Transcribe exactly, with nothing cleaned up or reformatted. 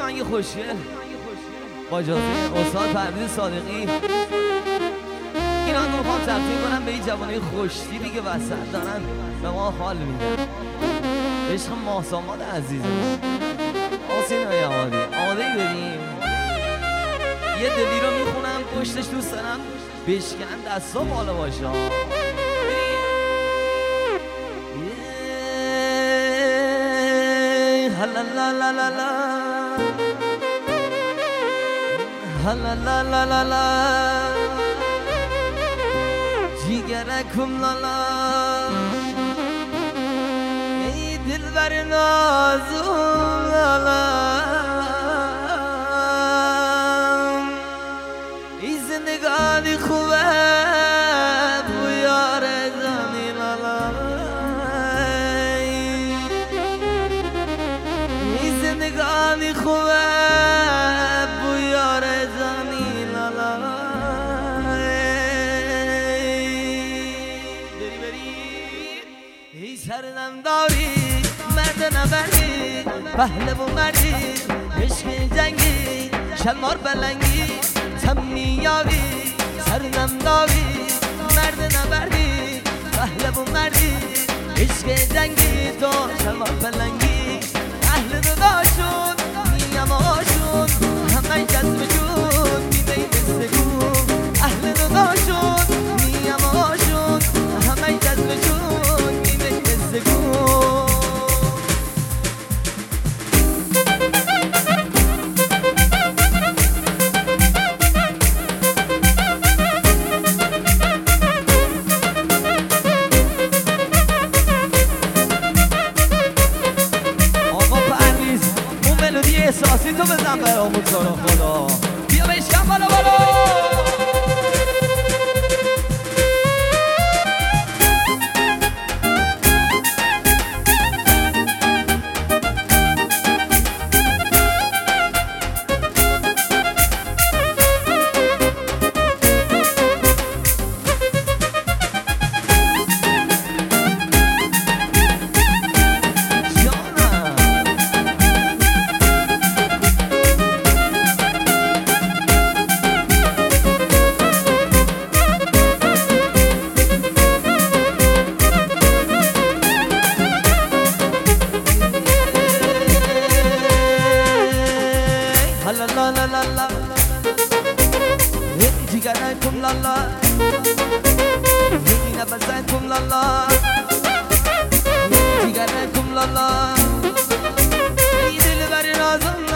آهنگ خوشگل با اجازه استاد پرویز صادقی. این آهنگ رو میخوام تقدیم کنم به این جوانه خوشتیبی که وسط دارن به ما حال میدن. عشق ماساماد عزیزم آسین های آماده آماده ای بریم. یه دلی رو میخونم پشتش دوست دارم بشکن دستا بالا باشه. هلا لا لا لا لا هلا لا لا لا لا جیگرکم لا لا ای دلبر نازم لا لا ای زندگانی خوبه بو یار زنی لا لا ای زندگانی خوبه بو یار زنی لا لا بری بری ای سرنم داری مرد نبردی پهلو مردی عشق جنگی شلوار بلنگی تمیابی سرنم داری مرد نبردی پهلو مردی عشق جنگی تو شلوار بلنگی اهل داداشون میم آشون همه جذب جون میبین استگون اهل داداشون میم آشون همه جذب جون میبین استگون. احساسی تو بزن برامون تو رو خدا بیا بشکن بالا بالا. La la la la la hey jigaraykum la la hey nabazaykum la la jigaraykum la la hey dilber nazım